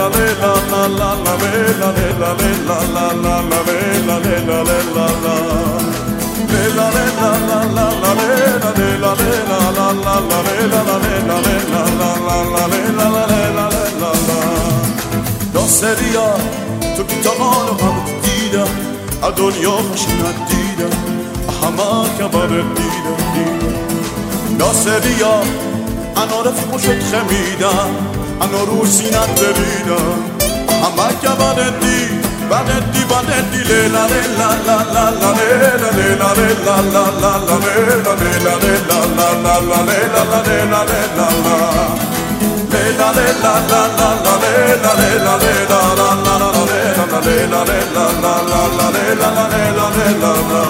ناصریا تو که تا حالا همت دیدم از دنیا خوشینت دیدم همه کبر دیدم ناصریا انا رفیق شد خمیدم انا رو سینت بریدم همه کبر دی بندی بندی لیلا لیلا لا لا لا لیلا لیلا لیلا لا لا لا لیلا لیلا لیلا لا لا لا لیلا لیلا لیلا لیلا لیلا لا لا لا لیلا لیلا لیلا لا لا لا لیلا لیلا لیلا لا لا لا لیلا لیلا لیلا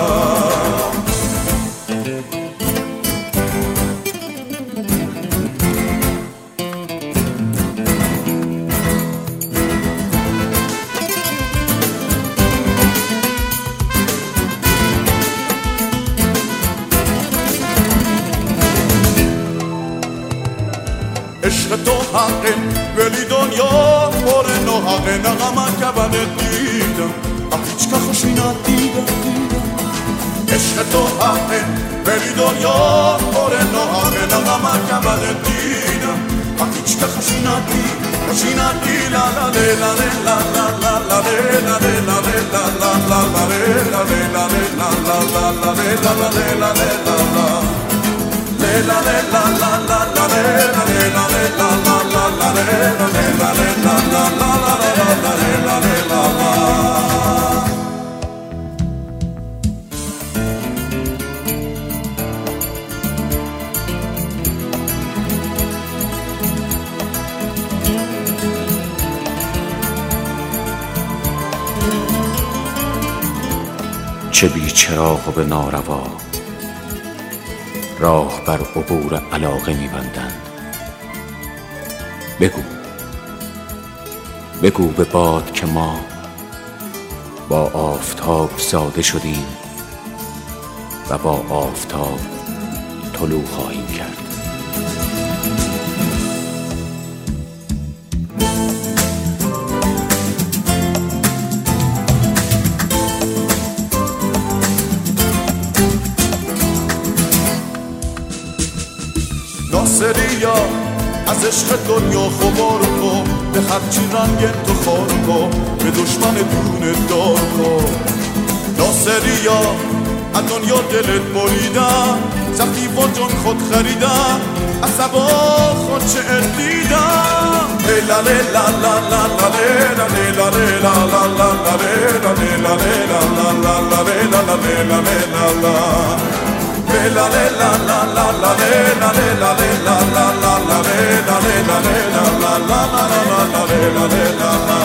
عشق تو حقه ولی دنیا پر ناحقه نغمه که بنت دیدم هیچ که خوشی ندیدم عشق تو حقه ولی دنیا پر ناحقه نغمه که بنت دیدم هیچ که خوشی ندی لا لا لیلا لیلا لا لا لا لیلا لیلا لیلا لا لا لا لیلا لیلا لیلا لا لا لا لیلا لیلا لیلا la la la la la la la la la la la la la چه بی چراغ و به ناروا راه بر عبور علاقه می‌بندند. بگو به باد که ما با آفتاب زاده شدیم و با آفتاب طلوع خواهیم کرد. ناصریا از عشق دنیا خبار کن به هرچی رنگ تو خار کن به دشمن دونه دار کن ناصریا از دنیا دلت بریدم زخمی و جان خود خریدم عصبا خود چه دیدم لیلا لیلا لا لا لا لیلا لیلا لیلا لا لا لا لیلا لیلا لیلا لا لا لا لیلا لیلا لیلا la la la la la la la la la la la la la la la la la la la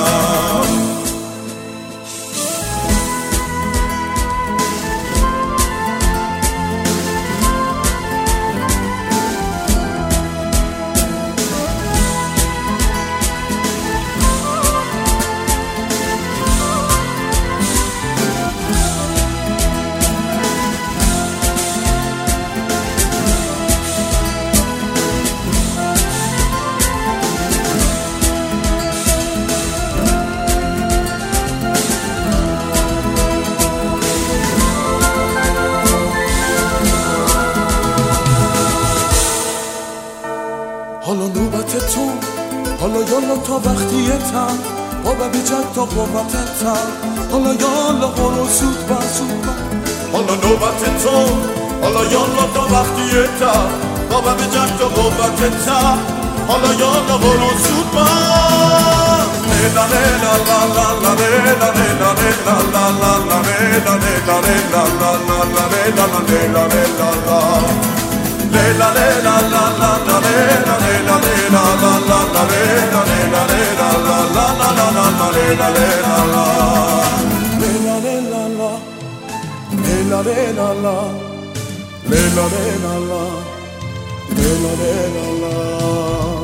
حالا نوبت تو حالا یالا تا وقتیتم بابا بیجد تا قوتتم حالا یالا برو زود بر حالا نوبت تو حالا یالا تا وقتیتم بابا بیجد تا قوتتم حالا یالا برو زود بر لیلا لیلا لا لا لا لیلا لیلا لیلا لا لا لا لیلا لیلا لیلا لا لا لا لیلا لیلا لیلا Leila leila la la la leila leila leila la la la leila leila leila la la la la la la leila leila la leila leila la leila leila la leila leila la leila leila la